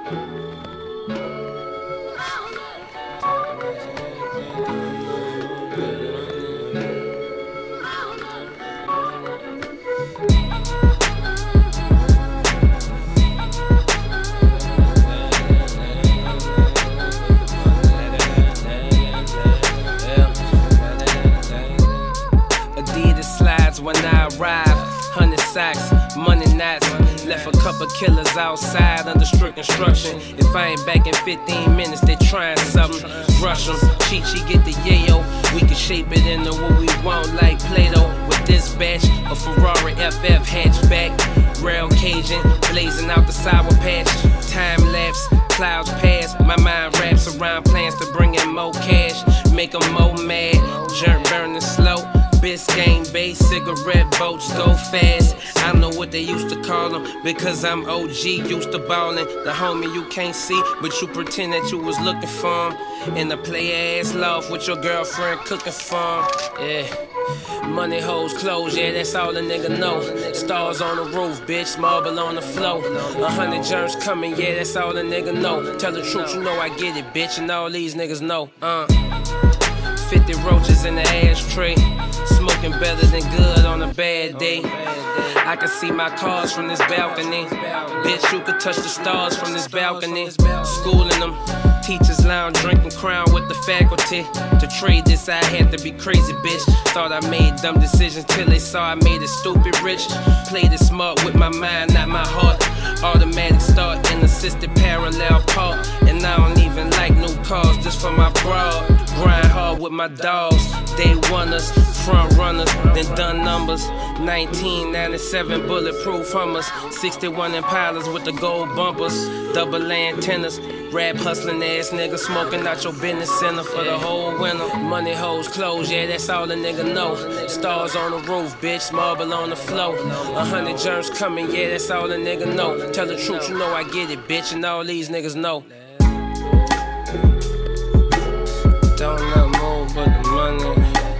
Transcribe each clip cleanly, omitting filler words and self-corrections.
When I arrive, 100 sacks, money knots. Left a couple killers outside under strict instruction. If I ain't back in 15 minutes, they trying something. Rush them, Chi-Chi get the yayo. We can shape it into what we want like Play-Doh. With this batch, a Ferrari FF hatchback. Rail Cajun, blazing out the sour patch. Time lapse, clouds pass. My mind wraps around plans to bring in more cash. Make them more mad, jerk burning slow. Biscayne Bay, cigarette boats go fast. I know what they used to call them because I'm OG, used to ballin'. The homie you can't see, but you pretend that you was looking for him. In the play ass loft with your girlfriend cooking for him. Yeah. Money, hoes, clothes, yeah, that's all a nigga know. Stars on the roof, bitch, marble on the floor. 100 germs coming, yeah, that's all a nigga know. Tell the truth, you know I get it, bitch, and all these niggas know. 50 roaches in the ashtray. Smoking better than good on a bad day. I can see my cars from this balcony. Bitch, you could touch the stars from this balcony. Schooling them. Teachers lounge, drinking Crown with the faculty. To trade this, I had to be crazy, bitch. Thought I made dumb decisions till they saw I made it stupid rich. Played it smart with my mind, not my heart. Automatic start in assisted parallel park. And I don't even like new cars just for my broad. Grind hard with my dogs. Day oneers, front runners, then done numbers. 1997 bulletproof Hummers. 61 Impalas with the gold bumpers. Double antennas. Rap hustling ass nigga smoking out your business center for the whole winter. Money, hoes, clothes, yeah, that's all a nigga know. Stars on the roof, bitch, marble on the floor. 100 germs coming, yeah, that's all a nigga know. Tell the truth, you know I get it, bitch, and all these niggas know. Don't not move but the money.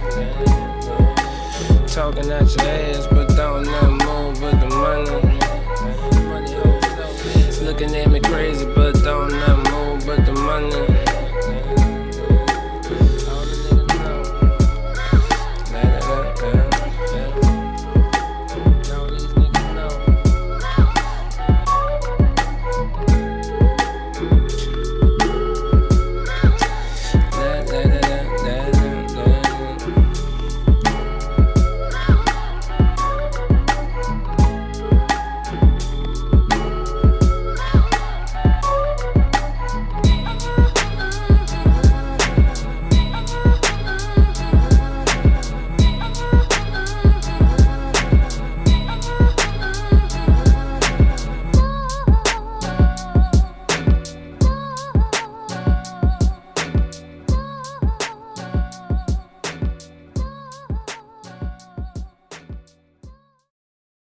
Talking out your ass, but don't not move but the money. Looking at me crazy, but